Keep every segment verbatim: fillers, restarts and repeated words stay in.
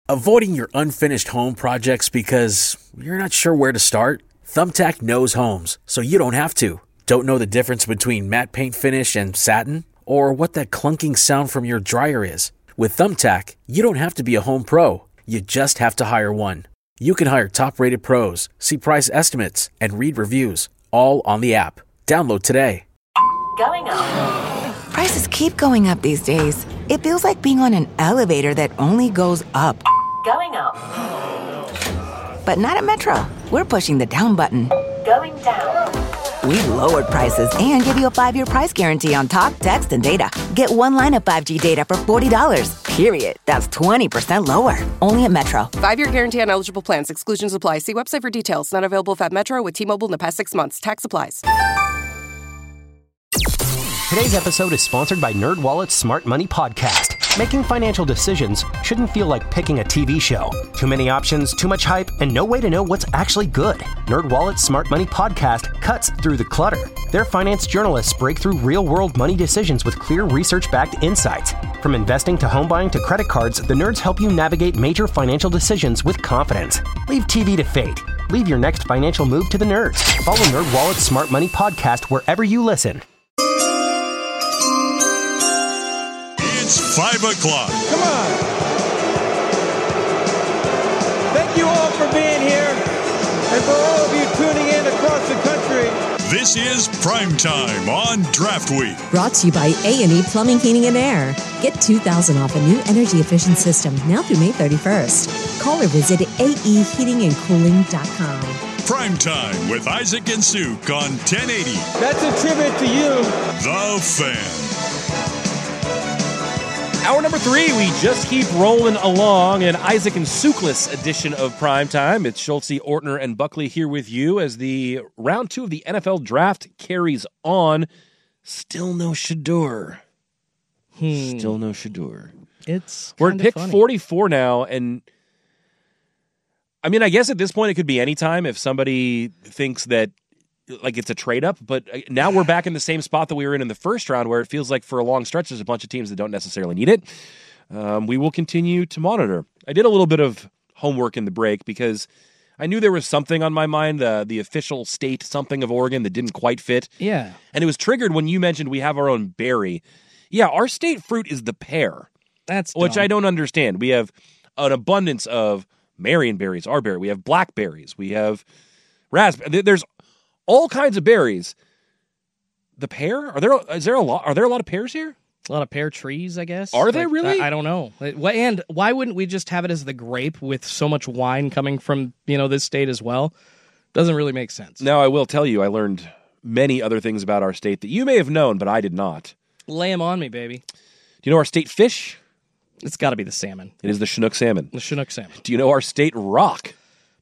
Avoiding your unfinished home projects because you're not sure where to start? Thumbtack knows homes, so you don't have to. Don't know the difference between matte paint finish and satin? Or what that clunking sound from your dryer is? With Thumbtack, you don't have to be a home pro. You just have to hire one. You can hire top-rated pros, see price estimates, and read reviews, all on the app. Download today. Going up. Prices keep going up these days. It feels like being on an elevator that only goes up. Going up. But not at Metro. We're pushing the down button. Going down. We've lowered prices and give you a five-year price guarantee on talk, text, and data. Get one line of five G data for forty dollars. Period. That's twenty percent lower. Only at Metro. Five-year guarantee on eligible plans. Exclusions apply. See website for details. Not available if at Metro with T-Mobile in the past six months. Tax applies. Today's episode is sponsored by NerdWallet's Smart Money Podcast. Making financial decisions shouldn't feel like picking a T V show. Too many options, too much hype, and no way to know what's actually good. NerdWallet's Smart Money Podcast cuts through the clutter. Their finance journalists break through real-world money decisions with clear research-backed insights. From investing to home buying to credit cards, the nerds help you navigate major financial decisions with confidence. Leave T V to fate. Leave your next financial move to the nerds. Follow NerdWallet's Smart Money Podcast wherever you listen. It's five o'clock. Come on. Thank you all for being here and for all of you tuning in across the country. This is Prime Time on Draft Week. Brought to you by A and E Plumbing, Heating, and Air. Get two thousand dollars off a new energy-efficient system now through May thirty-first. Call or visit A E heating and cooling dot com. Prime Time with Isaac and Suk on ten eighty. That's a tribute to you. The Fan. Hour number three, we just keep rolling along. An Isaac and Sukless edition of Primetime. It's Schultze, Ortner, and Buckley here with you as the round two of the N F L draft carries on. Still no Shedeur. Hmm. Still no Shedeur. It's We're at pick funny. forty-four now, and I mean, I guess at this point it could be any time if somebody thinks that like it's a trade up, but now we're back in the same spot that we were in in the first round where it feels like for a long stretch there's a bunch of teams that don't necessarily need it. Um, we will continue to monitor. I did a little bit of homework in the break because I knew there was something on my mind, uh, the official state something of Oregon that didn't quite fit. Yeah. And it was triggered when you mentioned we have our own berry. Yeah, our state fruit is the pear. That's dumb. Which I don't understand. We have an abundance of Marion berries, our berry. We have blackberries. We have raspberry. There's all kinds of berries. The pear? Are there? Is there a lot? Are there a lot of pears here? A lot of pear trees, I guess. Are they Like, really? I, I don't know. And why wouldn't we just have it as the grape with so much wine coming from, you know, this state as well? Doesn't really make sense. Now, I will tell you, I learned many other things about our state that you may have known, but I did not. Lay them on me, baby. Do you know our state fish? It's got to be the salmon. It is the Chinook salmon. The Chinook salmon. Do you know our state rock?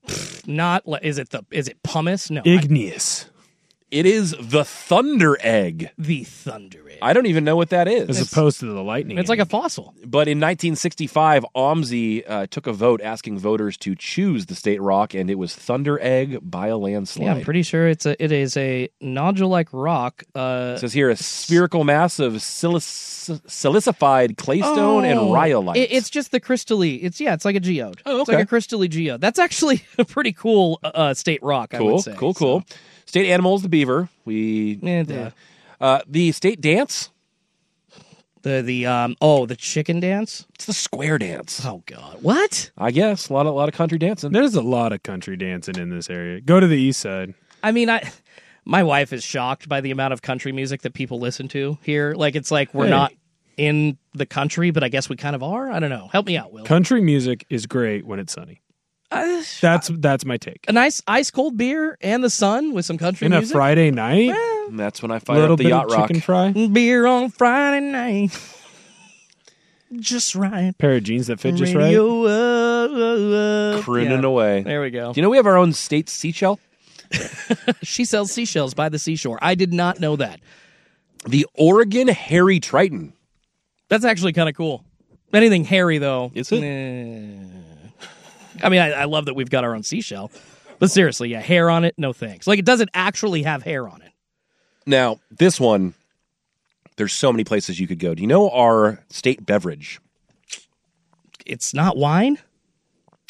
Not is it the is it pumice? No, igneous. I, it is the thunder egg. The thunder egg. I don't even know what that is. As it's, opposed to the lightning It's egg. like a fossil. But in nineteen sixty-five, O M S I uh, took a vote asking voters to choose the state rock, and it was thunder egg by a landslide. Yeah, I'm pretty sure it's a it is a nodule-like rock. Uh, it says here a spherical mass of silic- silicified claystone oh, and rhyolite. It, it's just the crystally. It's yeah, it's like a geode. Oh, okay. It's like a crystally geode. That's actually a pretty cool uh, state rock. Cool, I would say. cool, cool. So. State animal is the beaver. We Eh, yeah. uh, the state dance. The the um oh the chicken dance. It's the square dance. Oh God, what? I guess a lot of a lot of country dancing. There's a lot of country dancing in this area. Go to the east side. I mean, I my wife is shocked by the amount of country music that people listen to here. Like it's like we're Hey. not in the country, but I guess we kind of are. I don't know. Help me out, Will. Country music is great when it's sunny. Uh, That's that's my take. a nice ice cold beer and the sun with some country In a music. Friday night, Well, And that's when I a fire little up the bit yacht of rock. chicken fry, beer on Friday night, just right. pair of jeans that fit just right. Radio, uh, uh, uh. Crooning Yeah. away. There we go. Do you know we have our own state seashell? She sells seashells by the seashore. I did not know that. The Oregon Hairy Triton. That's actually kind of cool. Anything hairy, though. Is it? Eh. I mean, I, I love that we've got our own seashell. But seriously, yeah, hair on it, no thanks. Like, it doesn't actually have hair on it. Now, this one, there's so many places you could go. Do you know our state beverage? It's not wine?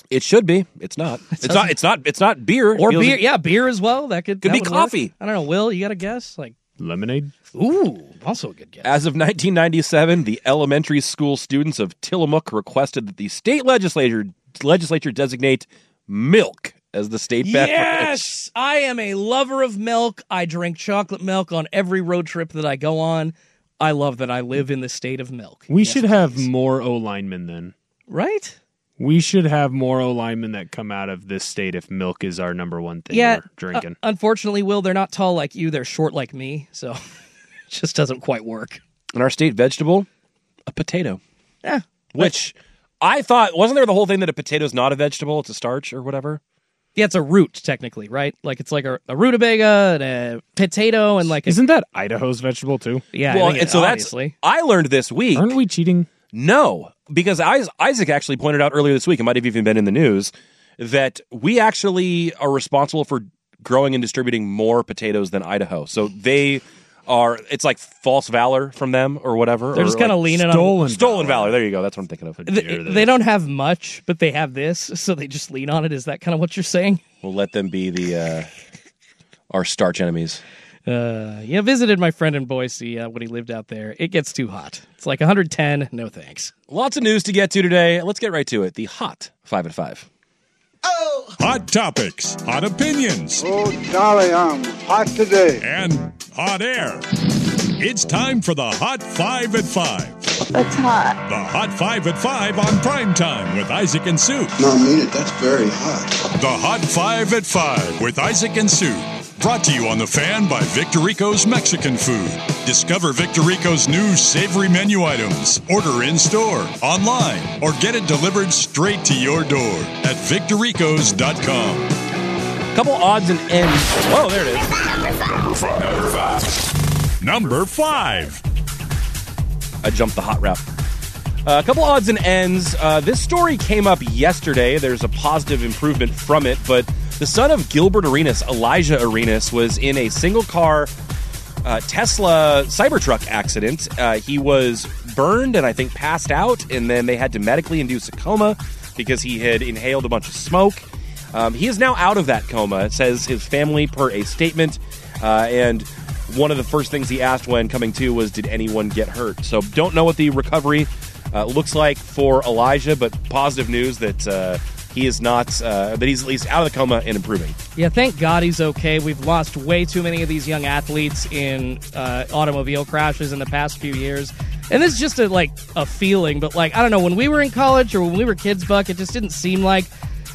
It should be. It's not. It's not. It's not. It's not beer. Or It feels beer. like- Yeah, beer as well. That could Could that be would coffee. work. I don't know. Will, you got a guess? Like Lemonade? Ooh, also a good guess. As of nineteen ninety-seven, the elementary school students of Tillamook requested that the state legislature legislature designate milk as the state beverage. Yes, I am a lover of milk. I drink chocolate milk on every road trip that I go on. I love that I live in the state of milk. We Yes, should have more O linemen then. Right? We should have more O linemen that come out of this state if milk is our number one thing Yeah. we're drinking. Uh, unfortunately, Will, they're not tall like you. They're short like me, so it just doesn't quite work. And our state vegetable, a potato. Yeah. Which I thought, wasn't there the whole thing that a potato's not a vegetable, it's a starch or whatever? Yeah, it's a root, technically, right? Like, it's like a, a rutabaga and a potato and like... A, Isn't that Idaho's vegetable too? Yeah, well, I think and it- so obviously. that's, I learned this week. Aren't we cheating? No, because Is- Isaac actually pointed out earlier this week, it might have even been in the news, that we actually are responsible for growing and distributing more potatoes than Idaho. So they are, it's like false valor from them or whatever. They're or just kind of like leaning stolen on... Stolen valor. There you go. That's what I'm thinking of. They, they don't have much, but they have this, so they just lean on it. Is that kind of what you're saying? We'll let them be the uh, our starch enemies. Uh, yeah, visited my friend in Boise uh, when he lived out there. It gets too hot. It's like one hundred ten. No thanks. Lots of news to get to today. Let's get right to it. The hot five at five. Hot topics, hot opinions, Oh, golly, I'm hot today. and hot air. It's time for the Hot Five at Five. That's hot. The Hot Five at Five on Prime Time with Isaac and Sue. No, I mean it. That's very hot. The Hot Five at Five with Isaac and Sue. Brought to you on The Fan by Victorico's Mexican Food. Discover Victorico's new savory menu items. Order in store, online, or get it delivered straight to your door at victoricos dot com. Couple odds and ends. Whoa, there it is. Number five. Number five. Number five. I jumped the hot route. Uh, a couple odds and ends. Uh, this story came up yesterday. There's a positive improvement from it, but the son of Gilbert Arenas, Elijah Arenas, was in a single-car uh, Tesla Cybertruck accident. Uh, he was burned and I think passed out, and then they had to medically induce a coma because he had inhaled a bunch of smoke. Um, he is now out of that coma, it says his family per a statement, uh, and one of the first things he asked when coming to was, did anyone get hurt? So don't know what the recovery uh, looks like for Elijah, but positive news that uh, he is not, uh, that he's at least out of the coma and improving. Yeah, thank God he's okay. We've lost way too many of these young athletes in uh, automobile crashes in the past few years. And this is just a, like a feeling, but like, I don't know, when we were in college or when we were kids, Buck, it just didn't seem like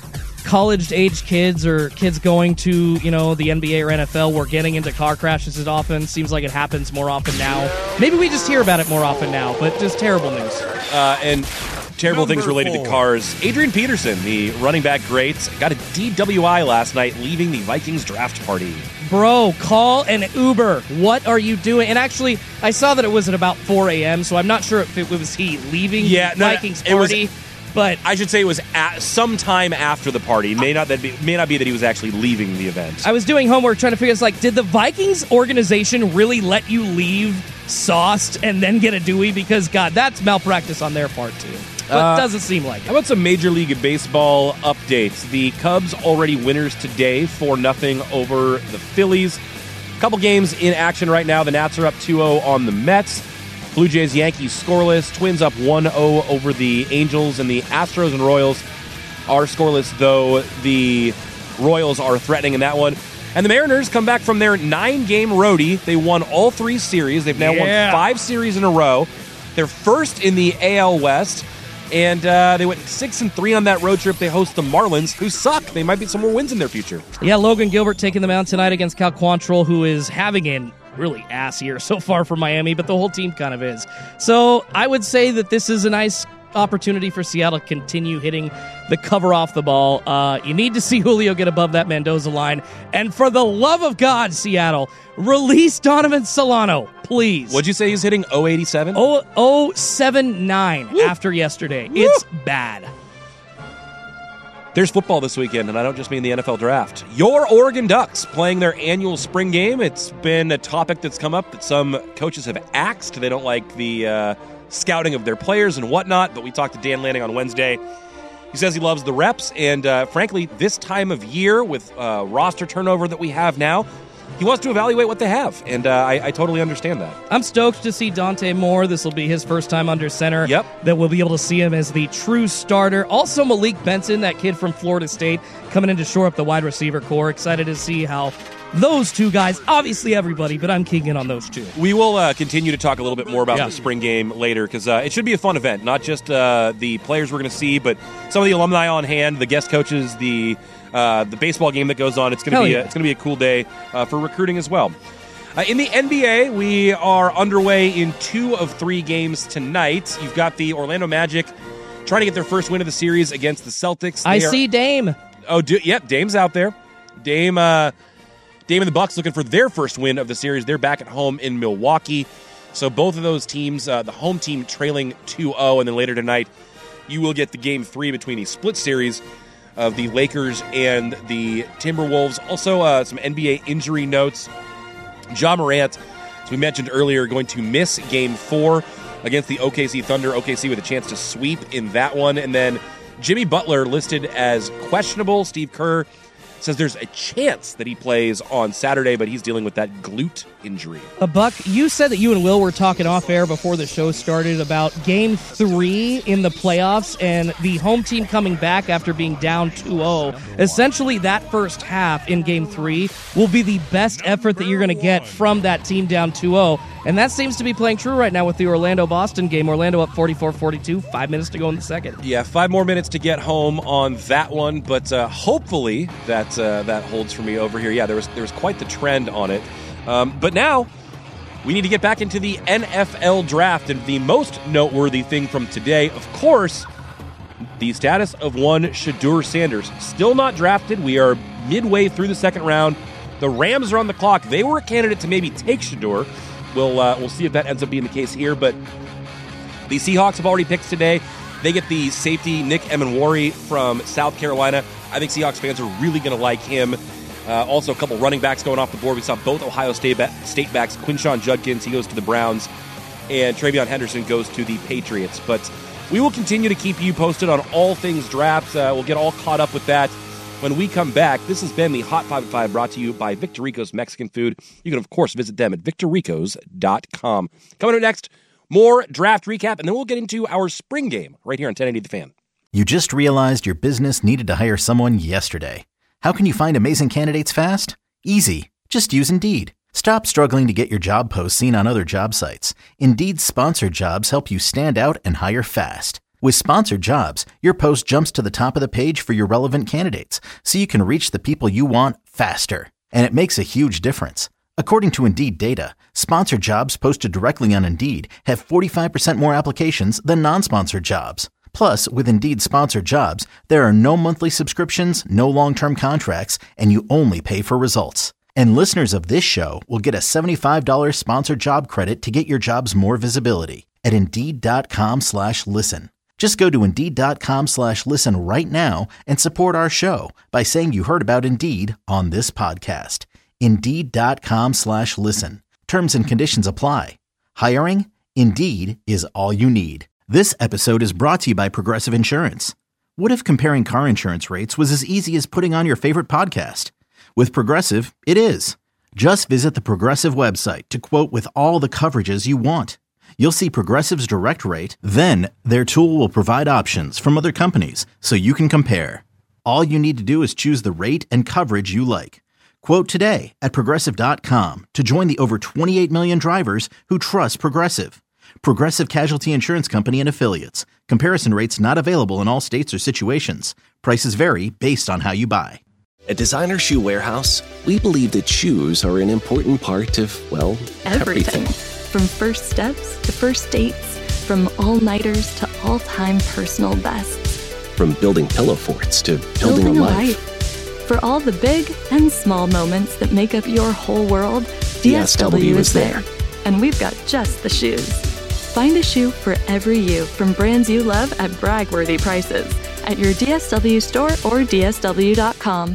college-age kids or kids going to, you know, the N B A or N F L were getting into car crashes as often. Seems like it happens more often now. Maybe we just hear about it more often now, but just terrible news. Uh, and terrible Number things related four. to cars. Adrian Peterson, the running back great, got a D W I last night leaving the Vikings draft party. Bro, call an Uber. What are you doing? And actually, I saw that it was at about four a.m., so I'm not sure if it was he leaving Yeah, the no, Vikings it was- party. But I should say it was at sometime after the party. May not that be may not be that he was actually leaving the event. I was doing homework trying to figure out, like, did the Vikings organization really let you leave sauced and then get a Dewey? Because, God, that's malpractice on their part, too. But Uh, it doesn't seem like it. How about some Major League Baseball updates? The Cubs already winners today, four nothing over the Phillies. Couple games in action right now. The Nats are up two oh on the Mets. Blue Jays, Yankees scoreless. Twins up one oh over the Angels, and the Astros and Royals are scoreless, though the Royals are threatening in that one. And the Mariners come back from their nine-game roadie. They won all three series. They've now Yeah. won five series in a row. They're first in the A L West, and uh, they went six and three on that road trip. They host the Marlins, who suck. They might be some more wins in their future. Yeah, Logan Gilbert taking the mound tonight against Cal Quantrill, who is having an really ass year so far for Miami, but the whole team kind of is. So I would say that this is a nice opportunity for Seattle to continue hitting the cover off the ball. Uh, you need to see Julio get above that Mendoza line. And for the love of God, Seattle, release Donovan Solano, please. What'd you say he's hitting? oh eighty-seven? oh oh seven nine after yesterday. It's bad. There's football this weekend, and I don't just mean the N F L draft. Your Oregon Ducks playing their annual spring game. It's been a topic that's come up that some coaches have axed. They don't like the uh, scouting of their players and whatnot, but we talked to Dan Lanning on Wednesday, He says he loves the reps, and uh, frankly, this time of year with uh, roster turnover that we have now, he wants to evaluate what they have, and uh, I, I totally understand that. I'm stoked to see Dante Moore. This will be his first time under center. Yep. That we'll be able to see him as the true starter. Also, Malik Benson, that kid from Florida State, coming in to shore up the wide receiver core. Excited to see how those two guys, obviously everybody, but I'm keying in on those two. We will uh, continue to talk a little bit more about yeah. the spring game later, because uh, it should be a fun event. Not just uh, the players we're going to see, but some of the alumni on hand, the guest coaches, the uh, the baseball game that goes on. It's going to be yeah. a, it's going to be a cool day uh, for recruiting as well. Uh, in the N B A, we are underway in two of three games tonight. You've got the Orlando Magic trying to get their first win of the series against the Celtics. They I are, see Dame. Oh, do, yep, Dame's out there. Dame. Uh, Dame and the Bucks looking for their first win of the series. They're back at home in Milwaukee. So both of those teams, uh, the home team trailing two oh, and then later tonight, you will get the game three between a split series of the Lakers and the Timberwolves. Also, uh, some N B A injury notes. Ja Morant, as we mentioned earlier, going to miss game four against the O K C Thunder. O K C with a chance to sweep in that one. And then Jimmy Butler listed as questionable. Steve Kerr says there's a chance that he plays on Saturday, but he's dealing with that glute injury. A Buck, you said that you and Will were talking off air before the show started about game three in the playoffs and the home team coming back after being down two oh. Essentially, that first half in game three will be the best effort that you're going to get from that team down two oh. And that seems to be playing true right now with the Orlando-Boston game. Orlando up forty-four forty-two, five minutes to go in the second. Yeah, five more minutes to get home on that one, but uh, hopefully that uh, that holds for me over here. Yeah, there was there was quite the trend on it. Um, but now we need to get back into the N F L draft, and the most noteworthy thing from today, of course, the status of one Shedeur Sanders. Still not drafted. We are midway through the second round. The Rams are on the clock. They were a candidate to maybe take Shedeur. We'll, uh, we'll see if that ends up being the case here, but the Seahawks have already picked today. They get the safety Nick Emenwari from South Carolina. I think Seahawks fans are really going to like him. Uh, also, a couple running backs going off the board. We saw both Ohio State, ba- State backs. Quinshon Judkins, he goes to the Browns, and Travion Henderson goes to the Patriots. But we will continue to keep you posted on all things draft. Uh, we'll get all caught up with that when we come back. This has been the Hot five at five, brought to you by Victor Rico's Mexican Food. You can, of course, visit them at victor ricos dot com. Coming up next, more draft recap, and then we'll get into our spring game right here on ten eighty The Fan. You just realized your business needed to hire someone yesterday. How can you find amazing candidates fast? Easy. Just use Indeed. Stop struggling to get your job posts seen on other job sites. Indeed's sponsored jobs help you stand out and hire fast. With sponsored jobs, your post jumps to the top of the page for your relevant candidates, so you can reach the people you want faster. And it makes a huge difference. According to Indeed data, sponsored jobs posted directly on Indeed have forty-five percent more applications than non-sponsored jobs. Plus, with Indeed sponsored jobs, there are no monthly subscriptions, no long-term contracts, and you only pay for results. And listeners of this show will get a seventy-five dollars sponsored job credit to get your jobs more visibility at Indeed.com slash listen. Just go to Indeed.com slash listen right now and support our show by saying you heard about Indeed on this podcast. Indeed.com slash listen. Terms and conditions apply. Hiring? Indeed is all you need. This episode is brought to you by Progressive Insurance. What if comparing car insurance rates was as easy as putting on your favorite podcast? With Progressive, it is. Just visit the Progressive website to quote with all the coverages you want. You'll see Progressive's direct rate, then their tool will provide options from other companies so you can compare. All you need to do is choose the rate and coverage you like. Quote today at Progressive dot com to join the over twenty-eight million drivers who trust Progressive. Progressive Casualty Insurance Company and Affiliates. Comparison rates not available in all states or situations. Prices vary based on how you buy. At Designer Shoe Warehouse, we believe that shoes are an important part of, well, everything. everything. From first steps to first dates, from all-nighters to all-time personal bests. From building pillow forts to building, building a, a life. life. For all the big and small moments that make up your whole world, D S W, D S W is there. And we've got just the shoes. Find a shoe for every you from brands you love at brag-worthy prices at your D S W store or D S W dot com.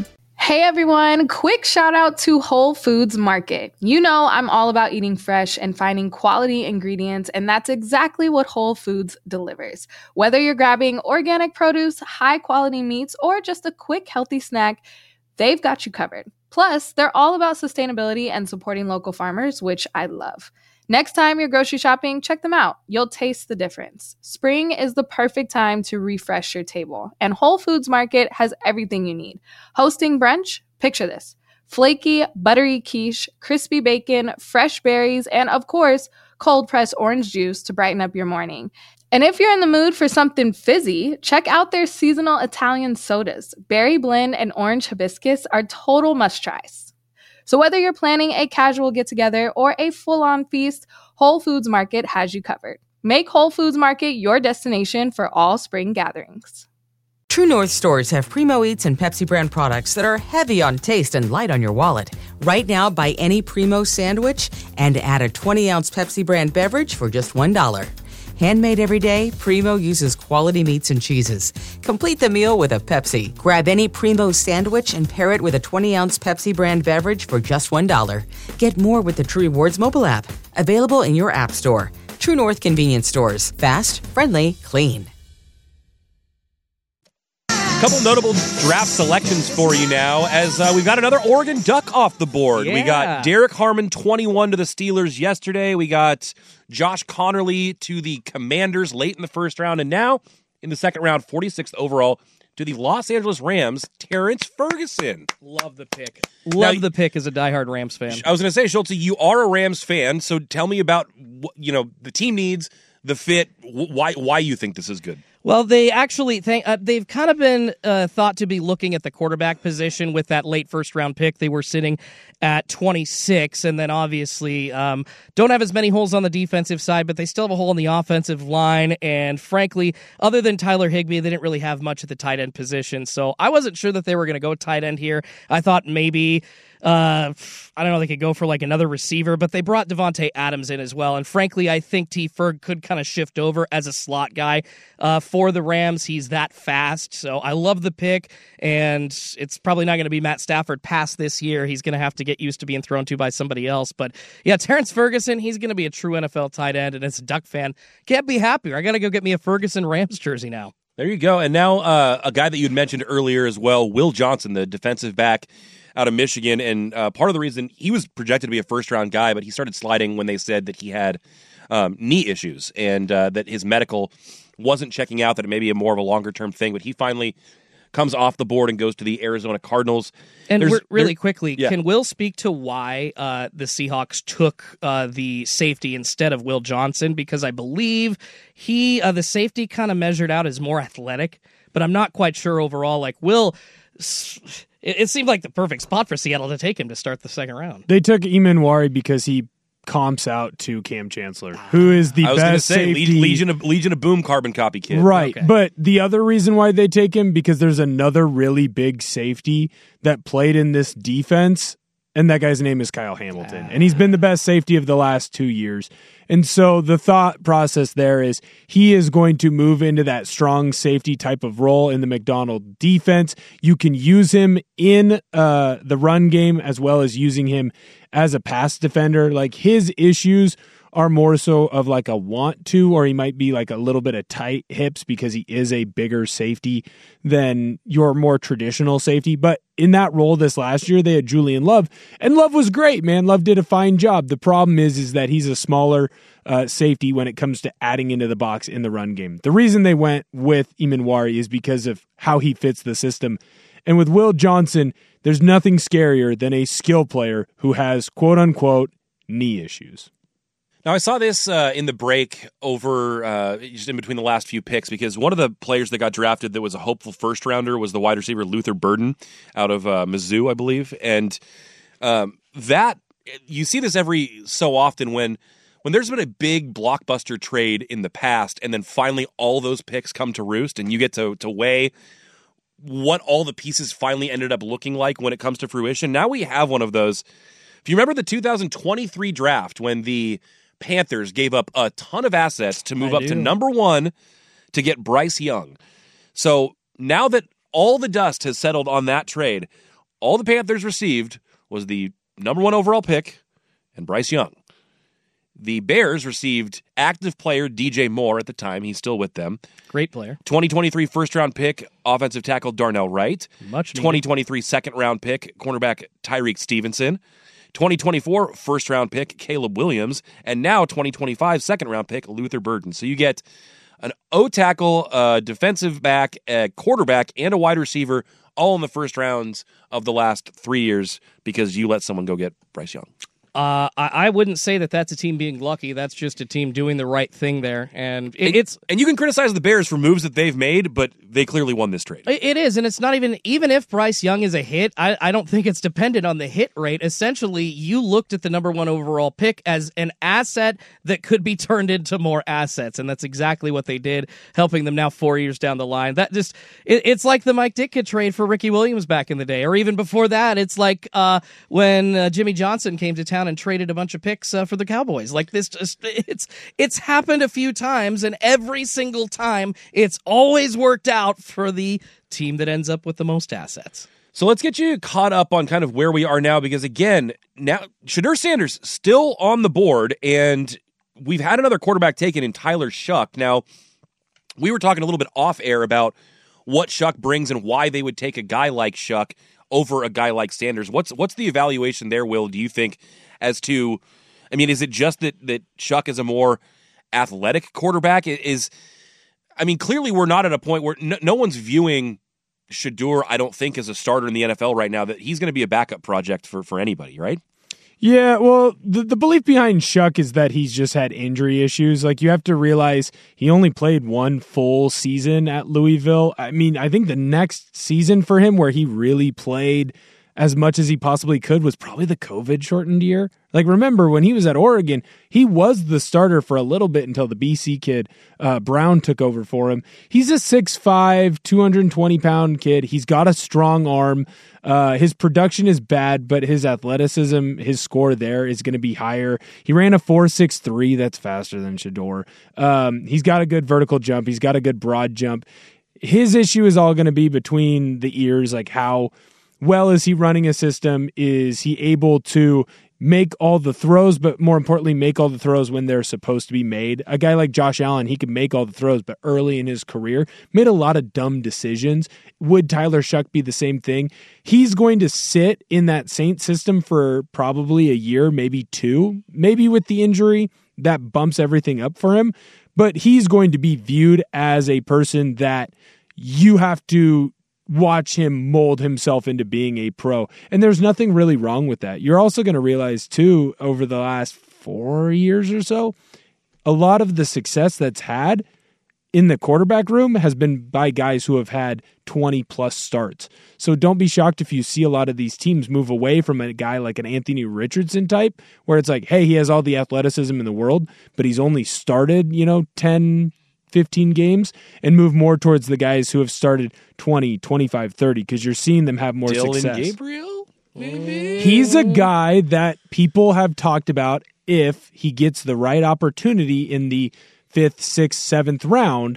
Hey everyone, quick shout out to Whole Foods Market. You know I'm all about eating fresh and finding quality ingredients, and that's exactly what Whole Foods delivers. Whether you're grabbing organic produce, high quality meats, or just a quick healthy snack, they've got you covered. Plus, they're all about sustainability and supporting local farmers, which I love. Next time you're grocery shopping, check them out. You'll taste the difference. Spring is the perfect time to refresh your table, and Whole Foods Market has everything you need. Hosting brunch? Picture this. Flaky, buttery quiche, crispy bacon, fresh berries, and of course, cold-pressed orange juice to brighten up your morning. And if you're in the mood for something fizzy, check out their seasonal Italian sodas. Berry blend and orange hibiscus are total must-tries. So whether you're planning a casual get-together or a full-on feast, Whole Foods Market has you covered. Make Whole Foods Market your destination for all spring gatherings. True North stores have Primo Eats and Pepsi brand products that are heavy on taste and light on your wallet. Right now, buy any Primo sandwich and add a twenty-ounce Pepsi brand beverage for just one dollar. Handmade every day, Primo uses quality meats and cheeses. Complete the meal with a Pepsi. Grab any Primo sandwich and pair it with a twenty-ounce Pepsi brand beverage for just one dollar. Get more with the True Rewards mobile app. Available in your app store. True North convenience stores. Fast, friendly, clean. Couple notable draft selections for you now, as uh, we've got another Oregon Duck off the board. Yeah. We got Derek Harmon, twenty-one to the Steelers yesterday. We got Josh Connerly to the Commanders late in the first round. And now, in the second round, forty-sixth overall, to the Los Angeles Rams, Terrence Ferguson. Love the pick. Love now, the pick as a diehard Rams fan. I was going to say, Schultz, you are a Rams fan, so tell me about, you know, the team needs, the fit, why why you think this is good. Well, they actually think uh, they've kind of been uh, thought to be looking at the quarterback position with that late first round pick. They were sitting at twenty-six, and then obviously um, don't have as many holes on the defensive side, but they still have a hole in the offensive line. And frankly, other than Tyler Higbee, they didn't really have much at the tight end position. So I wasn't sure that they were going to go tight end here. I thought maybe. Uh, I don't know, they could go for like another receiver, but they brought Devontae Adams in as well. And frankly, I think T. Ferg could kind of shift over as a slot guy uh, for the Rams. He's that fast. So I love the pick, and it's probably not going to be Matt Stafford past this year. He's going to have to get used to being thrown to by somebody else. But yeah, Terrence Ferguson, he's going to be a true N F L tight end. And as a Duck fan, can't be happier. I got to go get me a Ferguson Rams jersey now. There you go. And now uh, a guy that you had mentioned earlier as well, Will Johnson, the defensive back out of Michigan, and uh, part of the reason he was projected to be a first-round guy, but he started sliding when they said that he had um, knee issues and uh, that his medical wasn't checking out, that it may be a more of a longer-term thing, but he finally comes off the board and goes to the Arizona Cardinals. And we're, really quickly, yeah. can Will speak to why uh, the Seahawks took uh, the safety instead of Will Johnson? Because I believe he, uh, the safety kind of measured out as more athletic, but I'm not quite sure overall. Like, Will... It, it seemed like the perfect spot for Seattle to take him to start the second round. They took Eamon because he comps out to Cam Chancellor, who is the I was best say, safety. Legion of Legion of Boom carbon copy kid. Right, Okay. But the other reason why they take him, because there's another really big safety that played in this defense, and that guy's name is Kyle Hamilton. And he's been the best safety of the last two years. And so the thought process there is he is going to move into that strong safety type of role in the McDonald defense. You can use him in uh, the run game as well as using him as a pass defender. Like, his issues are more so of like a want to, or he might be like a little bit of tight hips because he is a bigger safety than your more traditional safety. But in that role this last year, they had Julian Love, and Love was great, man. Love did a fine job. The problem is, is that he's a smaller uh, safety when it comes to adding into the box in the run game. The reason they went with Eamon is because of how he fits the system. And with Will Johnson, there's nothing scarier than a skill player who has quote unquote knee issues. Now, I saw this uh, in the break over, uh, just in between the last few picks, because one of the players that got drafted that was a hopeful first-rounder was the wide receiver Luther Burden out of uh, Mizzou, I believe. And um, that, you see this every so often when when there's been a big blockbuster trade in the past, and then finally all those picks come to roost, and you get to, to weigh what all the pieces finally ended up looking like when it comes to fruition. Now we have one of those. If you remember the two thousand twenty-three draft, when the Panthers gave up a ton of assets to move I up do. to number one to get Bryce Young. So now that all the dust has settled on that trade, all the Panthers received was the number one overall pick and Bryce Young. The Bears received active player D J Moore at the time. He's still with them. Great player. twenty twenty-three first-round pick, offensive tackle Darnell Wright. Much needed. twenty twenty-three second-round pick, cornerback Tyreek Stevenson. twenty twenty-four first-round pick, Caleb Williams. And now twenty twenty-five second-round pick, Luther Burden. So you get an O-tackle, a defensive back, a quarterback, and a wide receiver all in the first rounds of the last three years because you let someone go get Bryce Young. Uh, I, I wouldn't say that that's a team being lucky. That's just a team doing the right thing there, and it, and, it's and you can criticize the Bears for moves that they've made, but they clearly won this trade. It is, and it's not even even if Bryce Young is a hit. I, I don't think it's dependent on the hit rate. Essentially, you looked at the number one overall pick as an asset that could be turned into more assets, and that's exactly what they did, helping them now four years down the line. That just it, it's like the Mike Ditka trade for Ricky Williams back in the day, or even before that. It's like uh, when uh, Jimmy Johnson came to town and traded a bunch of picks uh, for the Cowboys. Like this, just it's it's happened a few times, and every single time it's always worked out for the team that ends up with the most assets. So let's get you caught up on kind of where we are now, because again, now Shedeur Sanders still on the board, and we've had another quarterback taken in Tyler Shough. Now, we were talking a little bit off air about what Shough brings and why they would take a guy like Shough over a guy like Sanders. What's what's the evaluation there, Will, do you think, as to, I mean, is it just that, that Shough is a more athletic quarterback? Is, I mean, clearly we're not at a point where no, no one's viewing Shedeur, I don't think, as a starter in the N F L right now, that he's going to be a backup project for, for anybody, right? Yeah, well, the, the belief behind Shough is that he's just had injury issues. Like, you have to realize he only played one full season at Louisville. I mean, I think the next season for him where he really played as much as he possibly could was probably the COVID-shortened year. Like, remember, when he was at Oregon, he was the starter for a little bit until the B C kid, uh, Brown, took over for him. He's a six five, two hundred twenty pound kid. He's got a strong arm. Uh, his production is bad, but his athleticism, his score there is going to be higher. He ran a four six three. That's faster than Shedeur. Um, he's got a good vertical jump. He's got a good broad jump. His issue is all going to be between the ears, like how well is he running a system? Is he able to make all the throws, but more importantly, make all the throws when they're supposed to be made? A guy like Josh Allen, he could make all the throws, but early in his career, made a lot of dumb decisions. Would Tyler Shough be the same thing? He's going to sit in that Saints system for probably a year, maybe two. Maybe with the injury, that bumps everything up for him. But he's going to be viewed as a person that you have to watch him mold himself into being a pro. And there's nothing really wrong with that. You're also going to realize, too, over the last four years or so, a lot of the success that's had in the quarterback room has been by guys who have had twenty plus starts. So don't be shocked if you see a lot of these teams move away from a guy like an Anthony Richardson type, where it's like, hey, he has all the athleticism in the world, but he's only started, you know, ten, fifteen games, and move more towards the guys who have started twenty, twenty-five, thirty, because you're seeing them have more Dylan success. Gabriel? Maybe? He's a guy that people have talked about if he gets the right opportunity in the fifth, sixth, seventh round,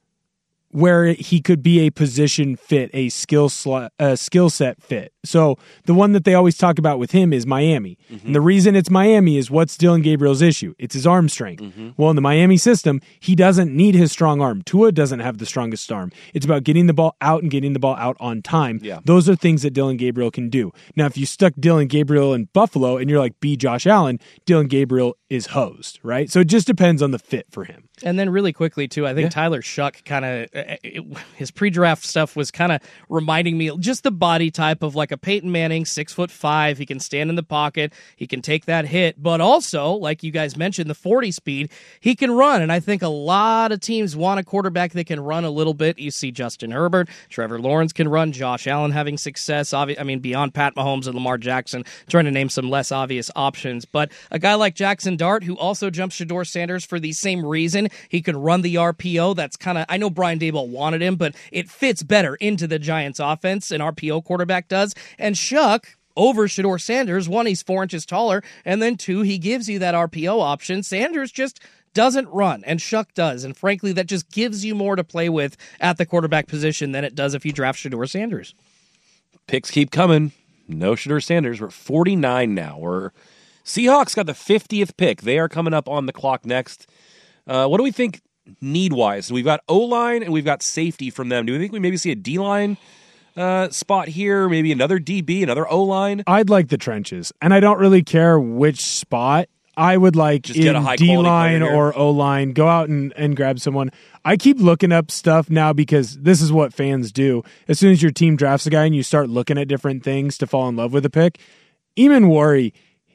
where he could be a position fit, a skill sl- a skill set fit. So the one that they always talk about with him is Miami. Mm-hmm. And the reason it's Miami is what's Dylan Gabriel's issue? It's his arm strength. Mm-hmm. Well, in the Miami system, he doesn't need his strong arm. Tua doesn't have the strongest arm. It's about getting the ball out and getting the ball out on time. Yeah. Those are things that Dylan Gabriel can do. Now, if you stuck Dylan Gabriel in Buffalo and you're like, be Josh Allen, Dylan Gabriel is hosed, right? So it just depends on the fit for him. And then really quickly, too, I think yeah. Tyler Shough kind of, his pre-draft stuff was kind of reminding me just the body type of like a Peyton Manning, six foot five. He can stand in the pocket. He can take that hit. But also, like you guys mentioned, the forty speed, he can run. And I think a lot of teams want a quarterback that can run a little bit. You see Justin Herbert, Trevor Lawrence can run, Josh Allen having success. Obvi- I mean, beyond Pat Mahomes and Lamar Jackson, trying to name some less obvious options. But a guy like Jackson Dart, who also jumps Shedeur Sanders for the same reason, he could run the R P O. That's kind of, I know Brian Daboll wanted him, but it fits better into the Giants offense, an R P O quarterback does. And Shough, over Shedeur Sanders, one, he's four inches taller, and then two, he gives you that R P O option. Sanders just doesn't run, and Shough does. And frankly, that just gives you more to play with at the quarterback position than it does if you draft Shedeur Sanders. Picks keep coming. No Shedeur Sanders. We're at forty-nine now. We're Seahawks got the fiftieth pick. They are coming up on the clock next. Uh, what do we think need-wise? We've got O-line and we've got safety from them. Do we think we maybe see a D-line uh, spot here? Maybe another D B, another O-line? I'd like the trenches, and I don't really care which spot. I would like Just get a in high-quality D-line player here. or O-line, go out and, and grab someone. I keep looking up stuff now because this is what fans do. As soon as your team drafts a guy and you start looking at different things to fall in love with a pick, Eamon Worry,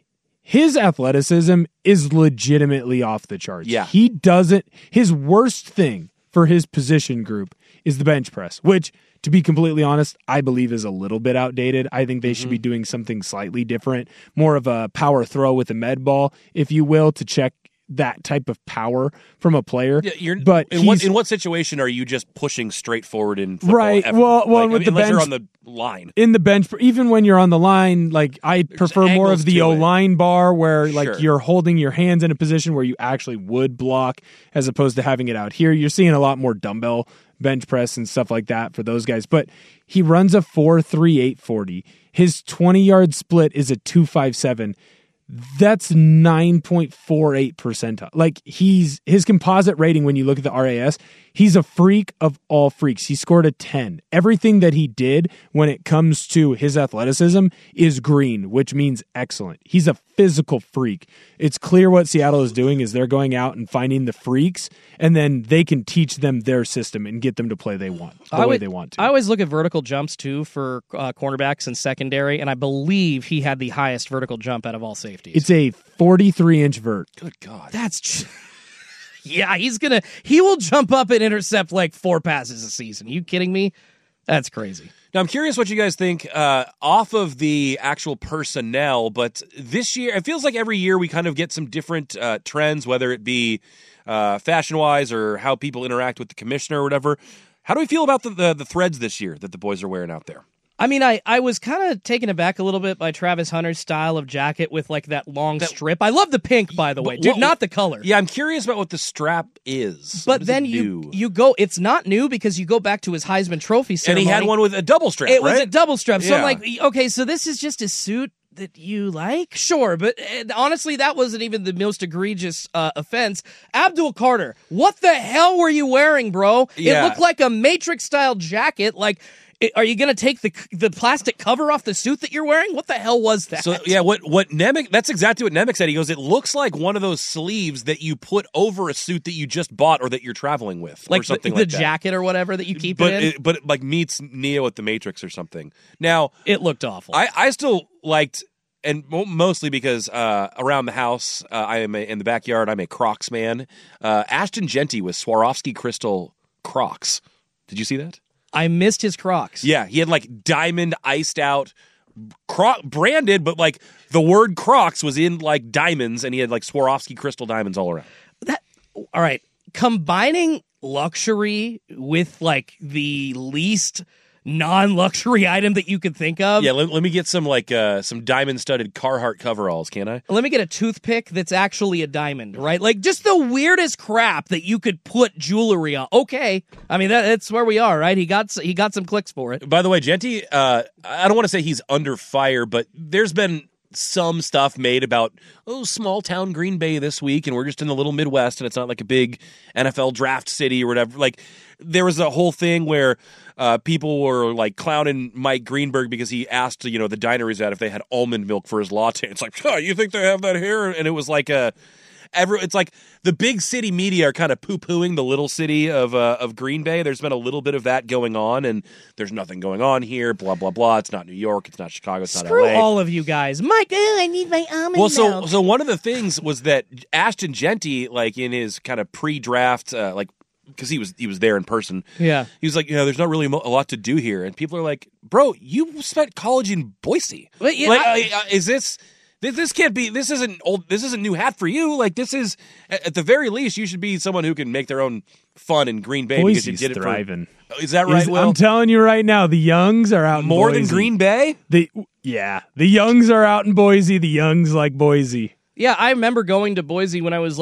his athleticism is legitimately off the charts. Yeah. He doesn't, his worst thing for his position group is the bench press, which, to be completely honest, I believe is a little bit outdated. I think they mm-hmm. should be doing something slightly different, more of a power throw with a med ball, if you will, to check that type of power from a player. Yeah, you're, but in what in what situation are you just pushing straight forward in football? Right. Ever? Well, well, like, with I mean, the unless bench you're on the line. In the bench, even when you're on the line, like I There's prefer more of the O line bar where like Sure. you're holding your hands in a position where you actually would block, as opposed to having it out here. You're seeing a lot more dumbbell bench press and stuff like that for those guys. But he runs a four three eight forty. His twenty yard split is a two five seven. That's nine point four eight percentile. Like he's his composite rating, when you look at the R A S, he's a freak of all freaks. He scored a ten. Everything that he did when it comes to his athleticism is green, which means excellent. He's a physical freak. It's clear what Seattle is doing is they're going out and finding the freaks, and then they can teach them their system and get them to play they want the I way would, they want to. I always look at vertical jumps too for uh, cornerbacks and secondary, and I believe he had the highest vertical jump out of all safeties. It's a forty-three inch vert. Good God. That's tr- yeah, he's gonna he will jump up and intercept like four passes a season. Are you kidding me? That's crazy. Now, I'm curious what you guys think uh, off of the actual personnel, but this year, it feels like every year we kind of get some different uh, trends, whether it be uh, fashion-wise or how people interact with the commissioner or whatever. How do we feel about the, the, the threads this year that the boys are wearing out there? I mean, I, I was kind of taken aback a little bit by Travis Hunter's style of jacket with like that long that, strip. I love the pink, by the way, dude, what, not the color. Yeah, I'm curious about what the strap is. But then you you go, it's not new because you go back to his Heisman Trophy ceremony. And he had one with a double strap, It right? was a double strap. So yeah. I'm like, okay, so this is just a suit that you like? Sure, but uh, honestly, that wasn't even the most egregious uh, offense. Abdul Carter, what the hell were you wearing, bro? Yeah. It looked like a Matrix-style jacket, like... Are you going to take the the plastic cover off the suit that you're wearing? What the hell was that? So yeah, what what Nemec? That's exactly what Nemec said. He goes, it looks like one of those sleeves that you put over a suit that you just bought or that you're traveling with, like or something the, like the that. jacket or whatever that you keep but it in. It, but it, like meets Neo at the Matrix or something. Now it looked awful. I I still liked. And mostly because uh, around the house, uh, I am a, in the backyard. I'm a Crocs man. Uh, Ashton Genty with Swarovski crystal Crocs. Did you see that? I missed his Crocs. Yeah, he had like diamond iced out, Croc branded, but like the word Crocs was in like diamonds, and he had like Swarovski crystal diamonds all around. That all right? Combining luxury with like the least non-luxury item that you could think of. Yeah, let, let me get some like uh, some diamond-studded Carhartt coveralls, can I? Let me get a toothpick that's actually a diamond, right? Like just the weirdest crap that you could put jewelry on. Okay, I mean that, that's where we are, right? He got he got some clicks for it. By the way, Genty, uh, I don't want to say he's under fire, but there's been some stuff made about, oh, small town Green Bay this week, and we're just in the little Midwest, and it's not like a big N F L draft city or whatever. Like, there was a whole thing where uh, people were like clowning Mike Greenberg because he asked, you know, the diner he's at if they had almond milk for his latte. It's like, oh, you think they have that here? And it was like a. Every, it's like the big city media are kind of poo-pooing the little city of uh, of Green Bay. There's been a little bit of that going on, and there's nothing going on here, blah, blah, blah. It's not New York. It's not Chicago. It's Screw not L A. all of you guys. Mike, oh, I need my almond well, so, milk. so one of the things was that Ashton Genty, like in his kind of pre-draft, uh, like, because he was he was there in person. Yeah. He was like, you know, there's not really a lot to do here. And people are like, bro, you spent college in Boise. But, yeah, like, I, uh, is this... This can't be. This isn't old. This isn't new hat for you. Like this is, at the very least, you should be someone who can make their own fun in Green Bay Boise's because you did it thriving. For, is that right? Is, Will? I'm telling you right now, the Youngs are out in more Boise. than Green Bay. The yeah, the Youngs are out in Boise. The Youngs like Boise. Yeah, I remember going to Boise when I was like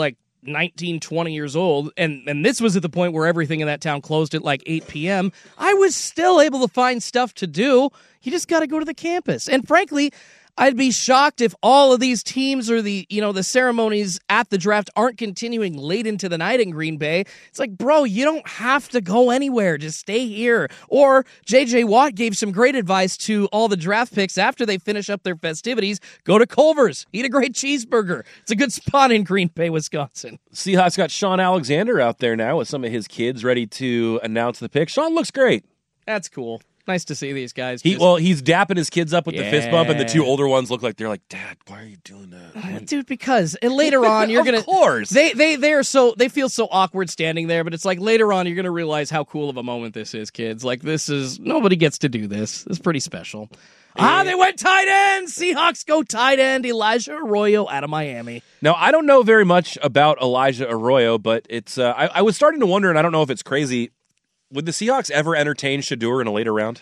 nineteen, twenty years old, and, and this was at the point where everything in that town closed at like eight p.m., I was still able to find stuff to do. You just got to go to the campus. And frankly, I'd be shocked if all of these teams or the, you know, the ceremonies at the draft aren't continuing late into the night in Green Bay. It's like, bro, you don't have to go anywhere. Just stay here. Or J J. Watt gave some great advice to all the draft picks after they finish up their festivities. Go to Culver's. Eat a great cheeseburger. It's a good spot in Green Bay, Wisconsin. Seahawks got Sean Alexander out there now with some of his kids ready to announce the pick. Sean looks great. That's cool. Nice to see these guys. He, just... well, he's dapping his kids up with yeah. the fist bump, and the two older ones look like they're like, Dad, why are you doing that? Uh, dude, because and later on you're of gonna. Of course, they they they are so they feel so awkward standing there, but it's like later on you're gonna realize how cool of a moment this is, kids. Like this is nobody gets to do this. It's pretty special. Yeah. Ah, they went tight end. Seahawks go tight end. Elijah Arroyo out of Miami. Now I don't know very much about Elijah Arroyo, but it's uh, I, I was starting to wonder, and I don't know if it's crazy. Would the Seahawks ever entertain Shedeur in a later round?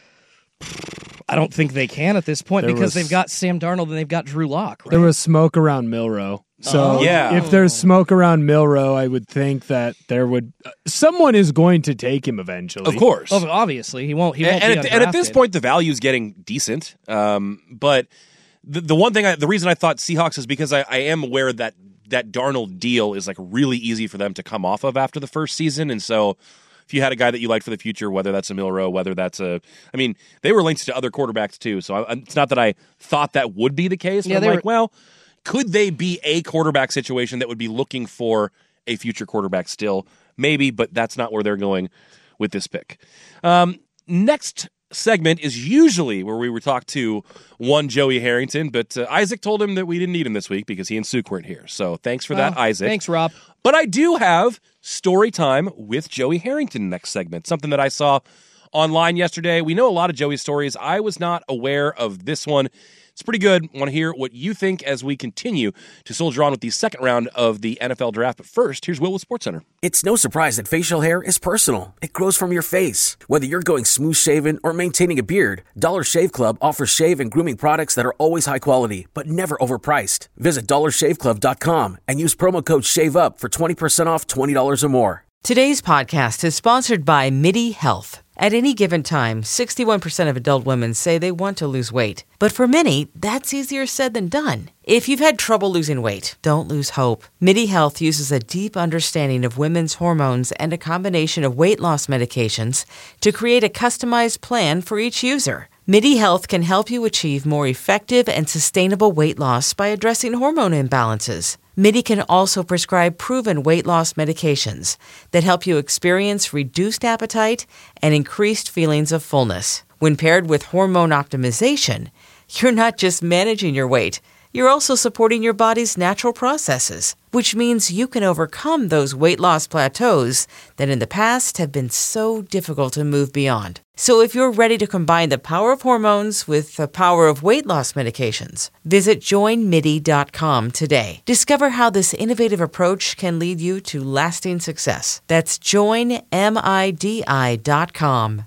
I don't think they can at this point there because was, they've got Sam Darnold and they've got Drew Lock. Right? There was smoke around Milroe. So oh. yeah. if there's smoke around Milroe, I would think that there would uh, someone is going to take him eventually. Of course. Oh, obviously. He won't he won't and, be at, and at this point the value is getting decent. Um, but the, the one thing I, the reason I thought Seahawks is because I, I am aware that that Darnold deal is like really easy for them to come off of after the first season, and so if you had a guy that you liked for the future, whether that's a Milroe, whether that's a, I mean, they were linked to other quarterbacks too. So I, it's not that I thought that would be the case. But yeah, I'm like, were... well, could they be a quarterback situation that would be looking for a future quarterback still? Maybe, but that's not where they're going with this pick. Um, next segment is usually where we would talk to one Joey Harrington, but uh, Isaac told him that we didn't need him this week because he and Suk weren't here. So thanks for that, oh, Isaac. Thanks, Rob. But I do have story time with Joey Harrington next segment, something that I saw online yesterday. We know a lot of Joey's stories. I was not aware of this one. It's pretty good. I want to hear what you think as we continue to soldier on with the second round of the N F L draft. But first, here's Will with SportsCenter. It's no surprise that facial hair is personal. It grows from your face. Whether you're going smooth shaven or maintaining a beard, Dollar Shave Club offers shave and grooming products that are always high quality, but never overpriced. Visit dollar shave club dot com and use promo code SHAVEUP for twenty percent off twenty dollars or more. Today's podcast is sponsored by MIDI Health. At any given time, sixty-one percent of adult women say they want to lose weight. But for many, that's easier said than done. If you've had trouble losing weight, don't lose hope. MIDI Health uses a deep understanding of women's hormones and a combination of weight loss medications to create a customized plan for each user. MIDI Health can help you achieve more effective and sustainable weight loss by addressing hormone imbalances. MIDI can also prescribe proven weight loss medications that help you experience reduced appetite and increased feelings of fullness. When paired with hormone optimization, you're not just managing your weight, you're also supporting your body's natural processes, which means you can overcome those weight loss plateaus that in the past have been so difficult to move beyond. So if you're ready to combine the power of hormones with the power of weight loss medications, visit join midi dot com today. Discover how this innovative approach can lead you to lasting success. That's join midi dot com.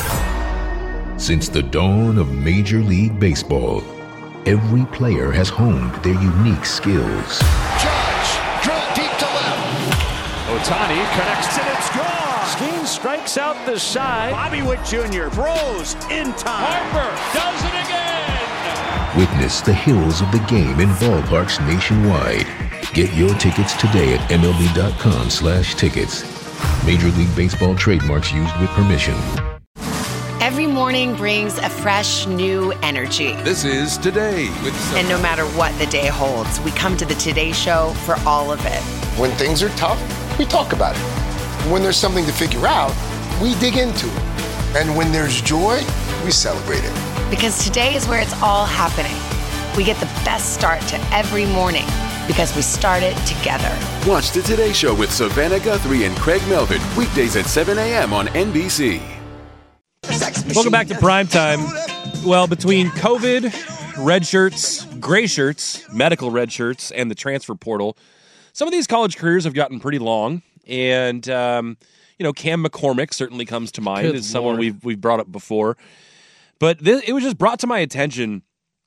Since the dawn of Major League Baseball, every player has honed their unique skills. Judge, drill deep to left. Ohtani connects and it's gone. Skeen strikes out the side. Bobby Witt Junior throws in time. Harper does it again. Witness the hills of the game in ballparks nationwide. Get your tickets today at M L B dot com slash tickets. Major League Baseball trademarks used with permission. Every morning brings a fresh, new energy. This is Today with some... And no matter what the day holds, we come to the Today Show for all of it. When things are tough, we talk about it. When there's something to figure out, we dig into it. And when there's joy, we celebrate it. Because today is where it's all happening. We get the best start to every morning because we start it together. Watch the Today Show with Savannah Guthrie and Craig Melvin, weekdays at seven a.m. on N B C. Welcome back to Primetime. Well, between COVID, red shirts, gray shirts, medical red shirts, and the transfer portal, some of these college careers have gotten pretty long. And, um, you know, Cam McCormick certainly comes to mind as someone we've, we've brought up before. But this, it was just brought to my attention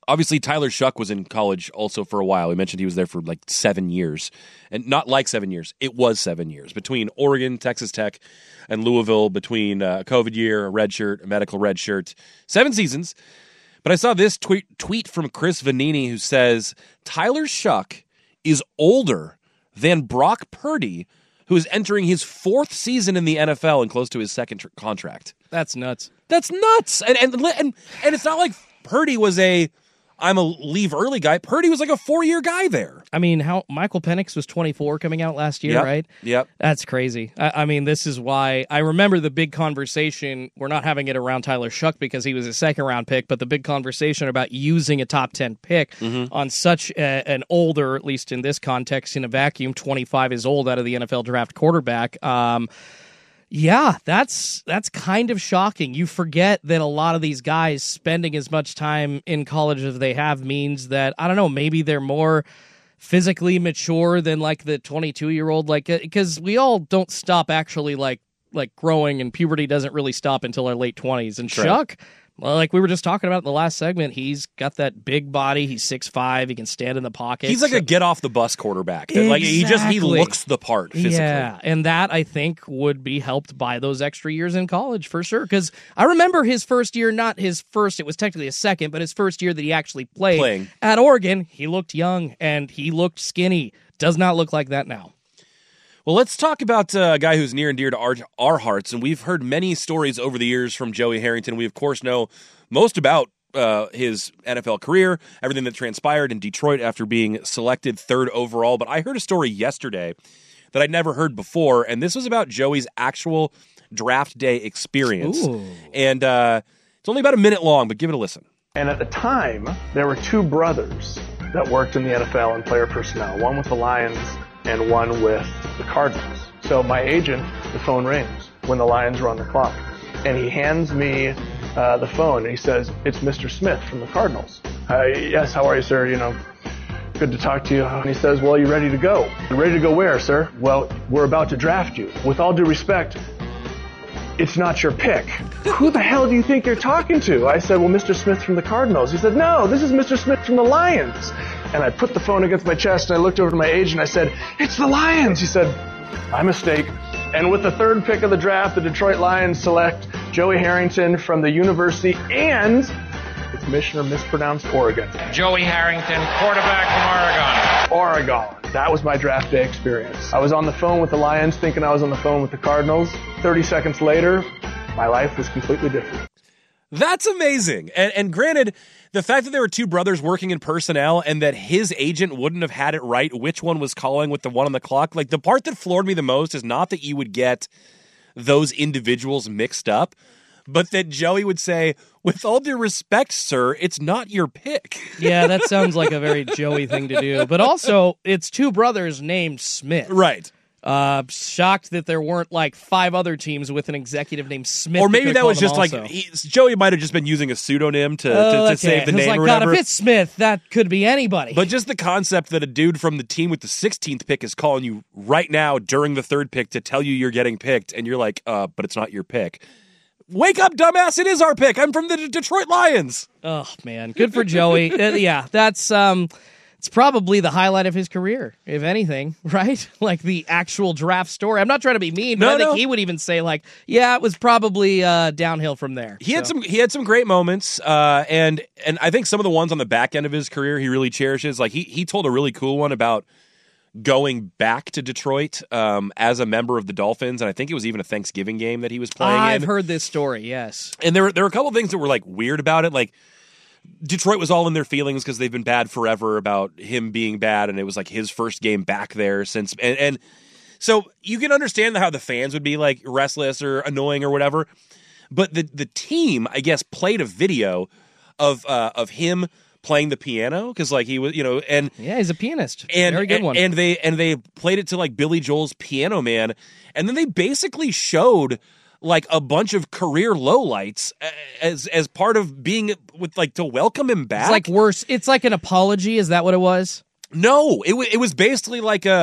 Obviously, Tyler Shuck was in college also for a while. We mentioned he was there for like seven years. And not like seven years. It was seven years. Between Oregon, Texas Tech, and Louisville, between a COVID year, a red shirt, a medical red shirt. Seven seasons. But I saw this tweet, tweet from Chris Vanini who says, Tyler Shuck is older than Brock Purdy, who is entering his fourth season in the N F L and close to his second tr- contract. That's nuts. That's nuts. And, and, and, and it's not like Purdy was a... I'm a leave early guy. Purdy was like a four-year guy there. I mean, how Michael Penix was twenty-four coming out last year, yep. right? Yep. That's crazy. I, I mean, this is why I remember the big conversation. We're not having it around Tyler Shuck because he was a second-round pick, but the big conversation about using a top ten pick mm-hmm. on such a, an older, at least in this context, in a vacuum, twenty-five is old out of the N F L draft quarterback. Um Yeah, that's that's kind of shocking. You forget that a lot of these guys spending as much time in college as they have means that, I don't know, maybe they're more physically mature than like the twenty-two-year-old, like, because we all don't stop actually like like growing, and puberty doesn't really stop until our late twenties. And Right. Shuck, well, like we were just talking about in the last segment, he's got that big body. He's six five. He can stand in the pocket. He's like So- a get-off-the-bus quarterback. That, Like he just he Exactly. looks the part physically. Yeah, and that, I think, would be helped by those extra years in college for sure. Because I remember his first year, not his first, it was technically his second, but his first year that he actually played Playing. at Oregon, he looked young and he looked skinny. Does not look like that now. Well, let's talk about uh, a guy who's near and dear to our, our hearts, and we've heard many stories over the years from Joey Harrington. We, of course, know most about uh, his N F L career, everything that transpired in Detroit after being selected third overall. But I heard a story yesterday that I'd never heard before, and this was about Joey's actual draft day experience. Ooh. And uh, it's only about a minute long, but give it a listen. And at the time, there were two brothers that worked in the N F L and player personnel, one with the Lions and one with the Cardinals. So my agent, the phone rings when the Lions were on the clock, and he hands me uh, the phone, and he says, "It's Mister Smith from the Cardinals." Uh, yes, how are you, sir? You know, good to talk to you. And he says, "Well, you ready to go?" "Ready to go where, sir?" "Well, we're about to draft you. With all due respect, it's not your pick." "Who the hell do you think you're talking to?" I said, "Well, Mister Smith from the Cardinals." He said, "No, this is Mister Smith from the Lions." And I put the phone against my chest, and I looked over to my agent, I said, "It's the Lions." He said, "My mistake." And with the third pick of the draft, the Detroit Lions select Joey Harrington from the University and the commissioner mispronounced Oregon. Joey Harrington, quarterback from Oregon. Oregon. That was my draft day experience. I was on the phone with the Lions thinking I was on the phone with the Cardinals. thirty seconds later, my life was completely different. That's amazing. And, and granted, the fact that there were two brothers working in personnel and that his agent wouldn't have had it right which one was calling with the one on the clock, like the part that floored me the most is not that you would get those individuals mixed up, but that Joey would say, "With all due respect, sir, it's not your pick." Yeah, that sounds like a very Joey thing to do. But also, it's two brothers named Smith. Right. Uh, shocked that there weren't like five other teams with an executive named Smith. Or maybe that was just also. like, he, Joey might have just been using a pseudonym to, Oh, to, to okay. save the It was name like, or God, whatever. if it's Smith, that could be anybody. But just the concept that a dude from the team with the sixteenth pick is calling you right now during the third pick to tell you you're getting picked, and you're like, uh, but it's not your pick. Wake up, dumbass, it is our pick. I'm from the D- Detroit Lions. Oh, man. Good for Joey. uh, yeah, that's... um. It's probably the highlight of his career, if anything, right? Like the actual draft story. I'm not trying to be mean, but No, I think no. he would even say, like, yeah, it was probably uh, downhill from there. He had So- some he had some great moments, uh, and and I think some of the ones on the back end of his career he really cherishes. Like he he told a really cool one about going back to Detroit um, as a member of the Dolphins, and I think it was even a Thanksgiving game that he was playing I've in. heard this story, yes. And there were there were a couple of things that were like weird about it, like Detroit was all in their feelings because they've been bad forever about him being bad, and it was like his first game back there since. And, and so you can understand how the fans would be like restless or annoying or whatever. But the the team, I guess, played a video of uh, of him playing the piano because like he was, you know, and yeah, he's a pianist, and very good and, one. and they and they played it to like Billy Joel's Piano Man, and then they basically showed like a bunch of career lowlights as as part of being with like to welcome him back. It's like worse. It's like an apology. Is that what it was? No, it was it was basically like a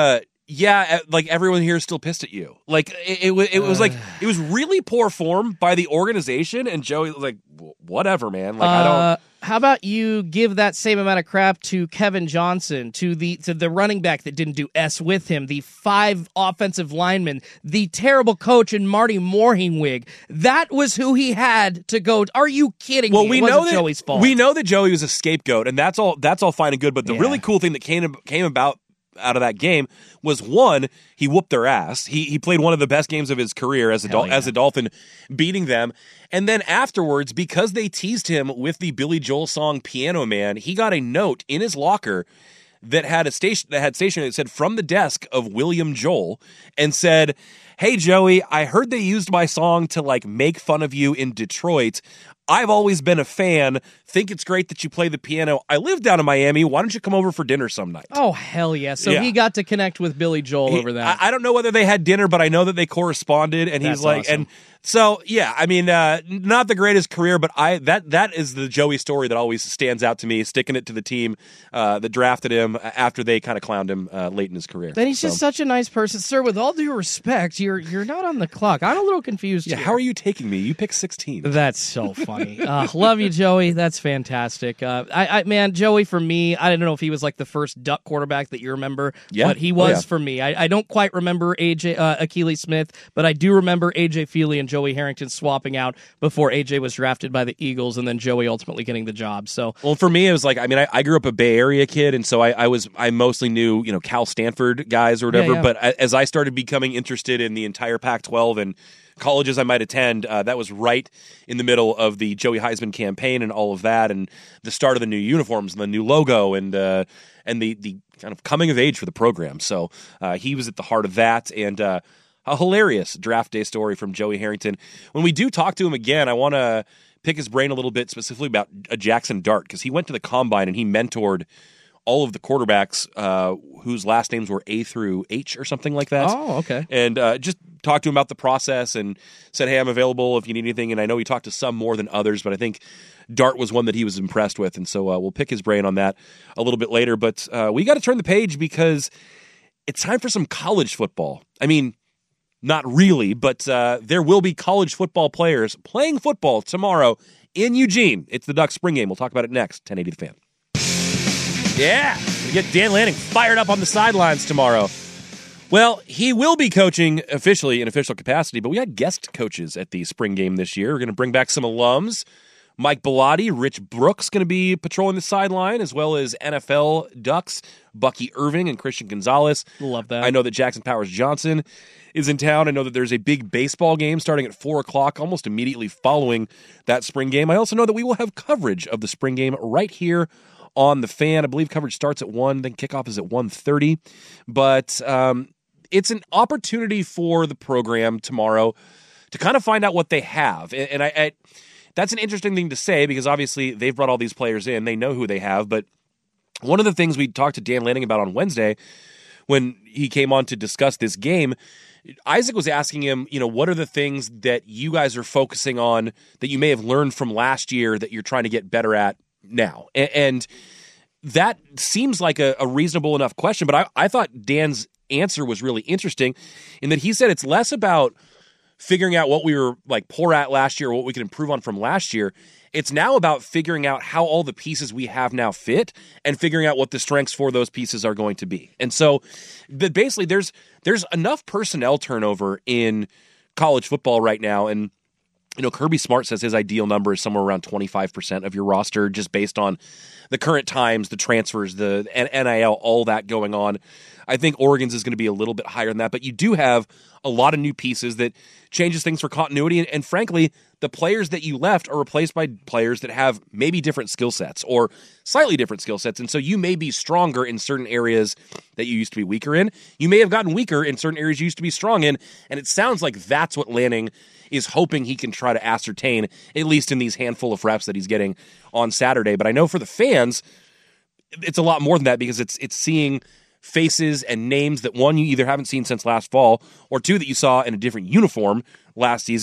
Yeah, like everyone here is still pissed at you. Like it, it was, it was like it was really poor form by the organization, and Joey was like, whatever, man. Like uh, I don't. How about you give that same amount of crap to Kevin Johnson, to the to the running back that didn't do S with him, the five offensive linemen, the terrible coach, and Marty Morhingwig. That was who he had to go. Are you kidding well, me? we It know wasn't that Joey's fault. we know that Joey was a scapegoat, and that's all. That's all fine and good. But the Yeah. really cool thing that came came about out of that game was, one, he whooped their ass. He he played one of the best games of his career as a Dol- yeah. as a Dolphin, beating them. And then afterwards, because they teased him with the Billy Joel song "Piano Man," he got a note in his locker that had a station that had stationery that said "From the desk of William Joel," and said, "Hey Joey, I heard they used my song to like make fun of you in Detroit. I've always been a fan. Think it's great that you play the piano. I live down in Miami. Why don't you come over for dinner some night?" Oh, hell yeah. So Yeah. he got to connect with Billy Joel He- over that. I, I don't know whether they had dinner, but I know that they corresponded, and That's he's like, awesome. and so yeah, I mean, uh, not the greatest career, but I that that is the Joey story that always stands out to me, sticking it to the team uh, that drafted him after they kind of clowned him uh, late in his career. Then he's just So- such a nice person. Sir, with all due respect, you're you're not on the clock. I'm a little confused yeah. here. How are you taking me? You picked sixteen. That's so funny. uh, love you, Joey. That's fantastic. Uh, I, I, man, Joey, for me, I don't know if he was like the first Duck quarterback that you remember, Yeah. but he Oh, was yeah. for me. I, I don't quite remember A J uh, Achilles Smith, but I do remember A J Feely and Joey Harrington swapping out before A J was drafted by the Eagles, and then Joey ultimately getting the job. So, Well, for me, it was like, I mean, I, I grew up a Bay Area kid, and so I, I was, I mostly knew, you know, Cal Stanford guys or whatever. Yeah, yeah. But I, as I started becoming interested in the entire Pac twelve and colleges I might attend, uh, that was right in the middle of the Joey Heisman campaign and all of that, and the start of the new uniforms and the new logo and uh, and the the kind of coming of age for the program. So uh, he was at the heart of that, and uh, a hilarious draft day story from Joey Harrington. When we do talk to him again, I want to pick his brain a little bit specifically about uh, Jackson Dart, because he went to the combine and he mentored all of the quarterbacks uh, whose last names were A through H or something like that. Oh, okay. And uh, just talked to him about the process and said, hey, I'm available if you need anything. And I know he talked to some more than others, but I think Dart was one that he was impressed with. And so uh, we'll pick his brain on that a little bit later. But uh, we got to turn the page because it's time for some college football. I mean, not really, but uh, there will be college football players playing football tomorrow in Eugene. It's the Ducks spring game. We'll talk about it next. ten eighty The Fan. Yeah, we get Dan Lanning fired up on the sidelines tomorrow. Well, he will be coaching officially in official capacity, but we had guest coaches at the spring game this year. We're going to bring back some alums. Mike Bellotti, Rich Brooks going to be patrolling the sideline, as well as N F L Ducks, Bucky Irving and Christian Gonzalez. Love that. I know that Jackson Powers Johnson is in town. I know that there's a big baseball game starting at four o'clock, almost immediately following that spring game. I also know that we will have coverage of the spring game right here on The Fan. I believe coverage starts at one, then kickoff is at one thirty. But um, it's an opportunity for the program tomorrow to kind of find out what they have. And, and I, I that's an interesting thing to say because obviously they've brought all these players in. They know who they have. But one of the things we talked to Dan Lanning about on Wednesday when he came on to discuss this game, Isaac was asking him, you know, what are the things that you guys are focusing on that you may have learned from last year that you're trying to get better at now? And that seems like a, a reasonable enough question, but I, I thought Dan's answer was really interesting in that he said it's less about figuring out what we were like poor at last year, what we can improve on from last year. It's now about figuring out how all the pieces we have now fit and figuring out what the strengths for those pieces are going to be. And so that basically there's there's enough personnel turnover in college football right now. And you know, Kirby Smart says his ideal number is somewhere around twenty-five percent of your roster just based on the current times, the transfers, the N I L, all that going on. I think Oregon's is going to be a little bit higher than that, but you do have a lot of new pieces that changes things for continuity. And, and frankly, the players that you left are replaced by players that have maybe different skill sets or slightly different skill sets. And so you may be stronger in certain areas that you used to be weaker in. You may have gotten weaker in certain areas you used to be strong in. And it sounds like that's what Lanning is hoping he can try to ascertain, at least in these handful of reps that he's getting on Saturday. But I know for the fans, it's a lot more than that because it's it's seeing faces and names that, one, you either haven't seen since last fall, or two, that you saw in a different uniform last season,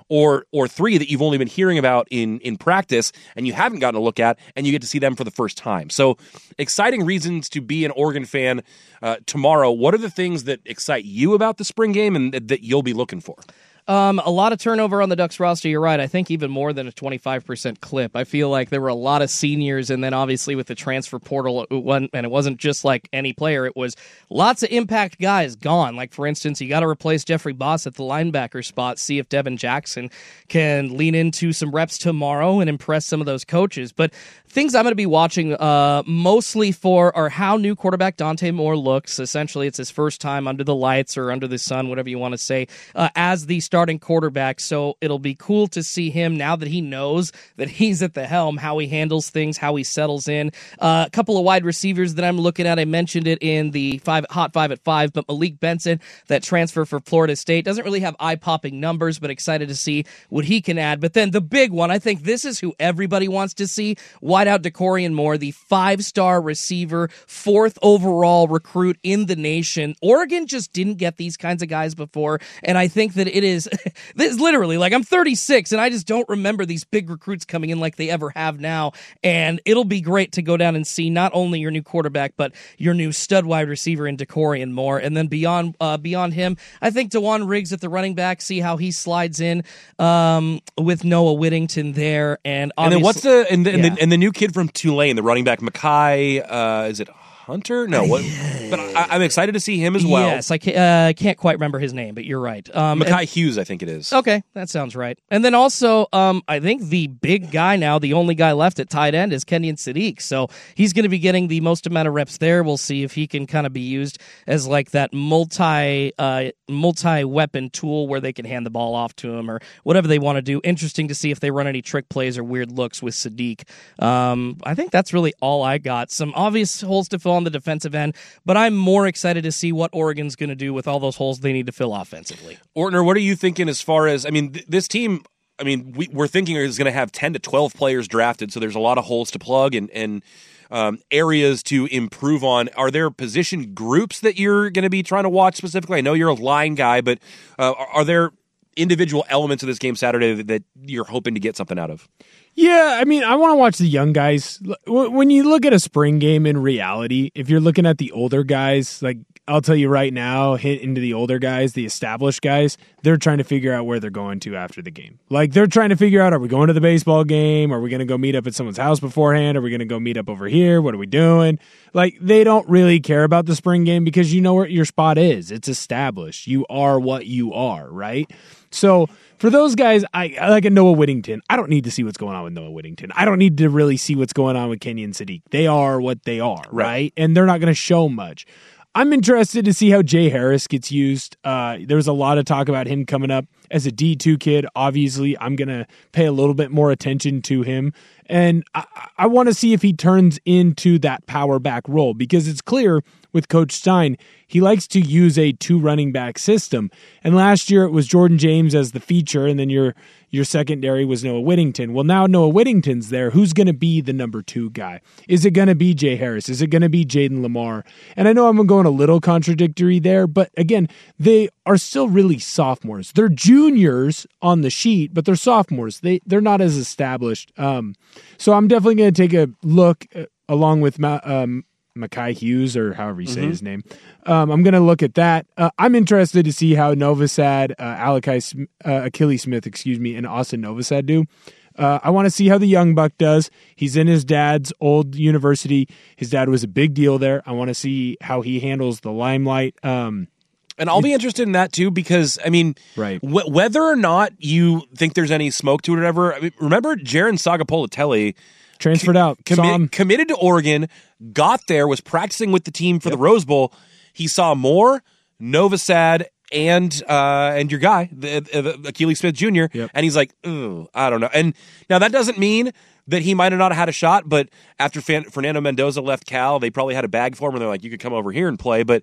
or or three that you've only been hearing about in in practice and you haven't gotten a look at, and you get to see them for the first time. So exciting reasons to be an Oregon fan uh, tomorrow. What are the things that excite you about the spring game and that, that you'll be looking for? Um, a lot of turnover on the Ducks roster, you're right. I think even more than a twenty-five percent clip. I feel like there were a lot of seniors, and then obviously with the transfer portal, it wasn't, and it wasn't just like any player. It was lots of impact guys gone. Like, for instance, you got to replace Jeffrey Boss at the linebacker spot, see if Devin Jackson can lean into some reps tomorrow and impress some of those coaches. But things I'm going to be watching uh, mostly for are how new quarterback Dante Moore looks. Essentially, it's his first time under the lights or under the sun, whatever you want to say, uh, as the starting quarterback. So it'll be cool to see him now that he knows that he's at the helm, how he handles things, how he settles in. Uh, a couple of wide receivers that I'm looking at. I mentioned it in the five hot five at five, but Malik Benson, that transfer for Florida State, doesn't really have eye-popping numbers, but excited to see what he can add. But then the big one, I think this is who everybody wants to see. Wideout DeCorian Moore, the five-star receiver, fourth overall recruit in the nation. Oregon just didn't get these kinds of guys before, and I think that it is this is literally, like, I'm thirty-six, and I just don't remember these big recruits coming in like they ever have now, and it'll be great to go down and see not only your new quarterback, but your new stud wide receiver in DeCorian Moore, and then beyond uh, beyond him, I think DeJuan Riggs at the running back, see how he slides in um, with Noah Whittington there, and and then what's the and the, yeah. and the and the new kid from Tulane, the running back, Makai, uh, is it Hunter? No, what? But I, I'm excited to see him as well. Yes, I can't, uh, can't quite remember his name, but you're right. Um, Makai and, Hughes, I think it is. Okay, that sounds right. And then also, um, I think the big guy now, the only guy left at tight end, is Kenyon Sadiq. So he's going to be getting the most amount of reps there. We'll see if he can kind of be used as like that multi uh, multi weapon tool where they can hand the ball off to him or whatever they want to do. Interesting to see if they run any trick plays or weird looks with Sadiq. Um, I think that's really all I got. Some obvious holes to fill on the defensive end, but I'm more excited to see what Oregon's going to do with all those holes they need to fill offensively. Ortner, what are you thinking as far as, I mean, th- this team, I mean, we, we're thinking is going to have ten to twelve players drafted, so there's a lot of holes to plug and, and um, areas to improve on. Are there position groups that you're going to be trying to watch specifically? I know you're a line guy, but uh, are, are there individual elements of this game Saturday that, that you're hoping to get something out of? Yeah, I mean, I want to watch the young guys. When you look at a spring game in reality, if you're looking at the older guys, like I'll tell you right now, hit into the older guys, the established guys, they're trying to figure out where they're going to after the game. Like they're trying to figure out, are we going to the baseball game? Are we going to go meet up at someone's house beforehand? Are we going to go meet up over here? What are we doing? Like they don't really care about the spring game because you know where your spot is. It's established. You are what you are, right? So for those guys, I, I like a Noah Whittington. I don't need to see what's going on with Noah Whittington. I don't need to really see what's going on with Kenyon Sadiq. They are what they are, right? right? And they're not going to show much. I'm interested to see how Jay Harris gets used. Uh, there was a lot of talk about him coming up as a D two kid. Obviously, I'm going to pay a little bit more attention to him. And I, I want to see if he turns into that power back role because it's clear with Coach Stein, he likes to use a two running back system. And last year it was Jordan James as the feature, and then your your secondary was Noah Whittington. Well, now Noah Whittington's there. Who's going to be the number two guy? Is it going to be Jay Harris? Is it going to be Jaden Lamar? And I know I'm going a little contradictory there, but again, they are still really sophomores. They're juniors on the sheet, but they're sophomores. They, they're not as established. Um, so I'm definitely going to take a look uh, along with Ma- um, Makai Hughes, or however you say mm-hmm. his name. Um, I'm going to look at that. Uh, I'm interested to see how Novosad, uh, Alakai, uh, Achilles Smith, excuse me, and Austin Novosad do. Uh, I want to see how the young buck does. He's in his dad's old university. His dad was a big deal there. I want to see how he handles the limelight. Um, and I'll be interested in that too, because I mean, right. w- whether or not you think there's any smoke to it or whatever, I mean, remember Jaron Sagapolitelli transferred out, commi- committed to Oregon, got there, was practicing with the team for yep. the Rose Bowl. He saw Moore, Novosad, and uh, and your guy, the, the Achilles Smith Junior, yep. and he's like, ooh, I don't know. And now that doesn't mean that he might have not had a shot, but after Fan- Fernando Mendoza left Cal, they probably had a bag for him, and they're like, you could come over here and play. But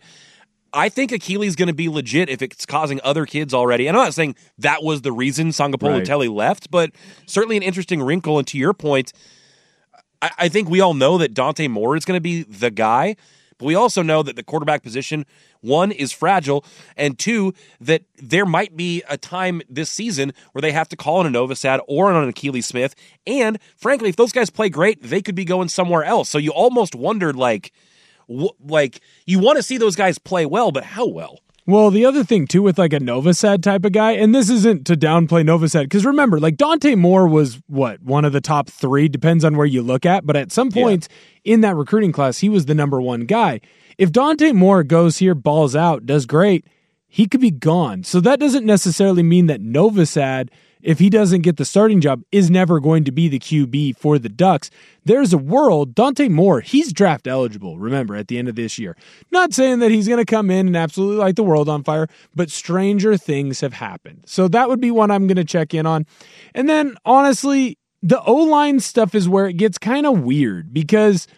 I think Achilles is going to be legit if it's causing other kids already. And I'm not saying that was the reason Sagapolitelli right. left, but certainly an interesting wrinkle. And to your point, I think we all know that Dante Moore is going to be the guy, But we also know that the quarterback position, one, is fragile, and two, that there might be a time this season where they have to call on a Novosad or on an Akili Smith. And frankly, if those guys play great, they could be going somewhere else. So you almost wondered, like, wh- like you want to see those guys play well, but how well? Well, the other thing, too, with like a Novosad type of guy, and this isn't to downplay Novosad, because remember, like Dante Moore was, what, one of the top three, depends on where you look at, but at some point yeah. in that recruiting class, he was the number one guy. If Dante Moore goes here, balls out, does great, he could be gone. So that doesn't necessarily mean that Novosad, if he doesn't get the starting job, is never going to be the Q B for the Ducks. There's a world, Dante Moore, he's draft eligible, remember, at the end of this year. Not saying that he's going to come in and absolutely light the world on fire, but stranger things have happened. So that would be one I'm going to check in on. And then, honestly, the O-line stuff is where it gets kind of weird, because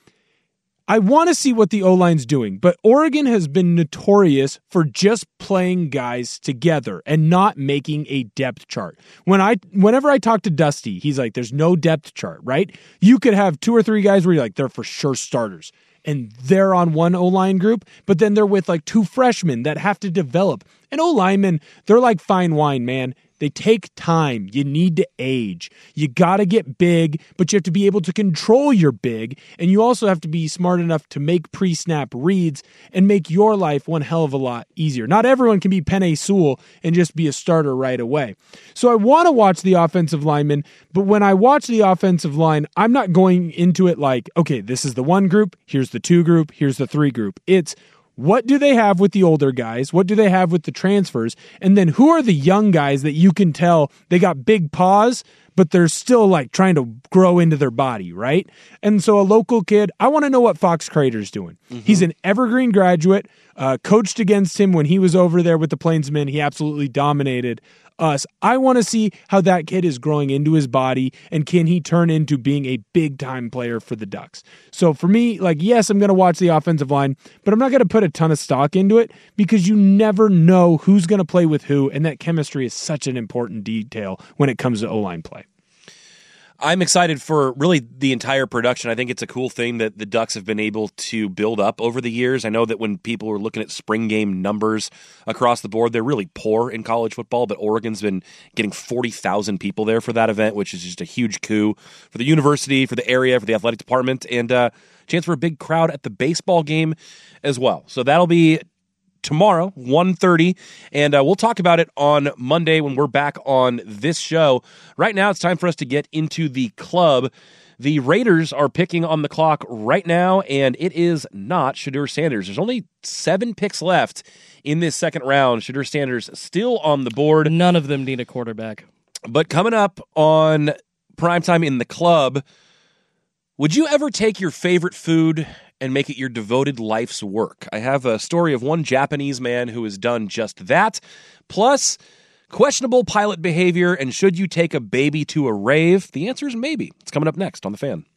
I want to see what the O-line's doing, but Oregon has been notorious for just playing guys together and not making a depth chart. When I, whenever I talk to Dusty, he's like, there's no depth chart, right? You could have two or three guys where you're like, they're for sure starters, and they're on one O-line group, but then they're with like two freshmen that have to develop. And O-linemen, they're like fine wine, man. They take time. You need to age. You got to get big, but you have to be able to control your big, and you also have to be smart enough to make pre-snap reads and make your life one hell of a lot easier. Not everyone can be Penei Sewell and just be a starter right away. So I want to watch the offensive linemen, but when I watch the offensive line, I'm not going into it like, okay, this is the one group, here's the two group, here's the three group. It's what do they have with the older guys? What do they have with the transfers? And then who are the young guys that you can tell they got big paws, but they're still like trying to grow into their body, right? And so a local kid, I want to know what Fox Crater's doing. Mm-hmm. He's an Evergreen graduate, uh, coached against him when he was over there with the Plainsmen. He absolutely dominated us. I want to see how that kid is growing into his body, and can he turn into being a big-time player for the Ducks. So for me, like, yes, I'm going to watch the offensive line, but I'm not going to put a ton of stock into it, because you never know who's going to play with who, and that chemistry is such an important detail when it comes to O-line play. I'm excited for really the entire production. I think it's a cool thing that the Ducks have been able to build up over the years. I know that when people are looking at spring game numbers across the board, they're really poor in college football, but Oregon's been getting forty thousand people there for that event, which is just a huge coup for the university, for the area, for the athletic department, and a uh, chance for a big crowd at the baseball game as well. So that'll be tomorrow, one thirty, and uh, we'll talk about it on Monday when we're back on this show. Right now, it's time for us to get into the club. The Raiders are picking on the clock right now, and it is not Shedeur Sanders. There's only seven picks left in this second round. Shedeur Sanders still on the board. None of them need a quarterback. But coming up on Primetime in the Club, would you ever take your favorite food and make it your devoted life's work? I have a story of one Japanese man who has done just that, plus questionable pilot behavior, and should you take a baby to a rave? The answer is maybe. It's coming up next on The Fan.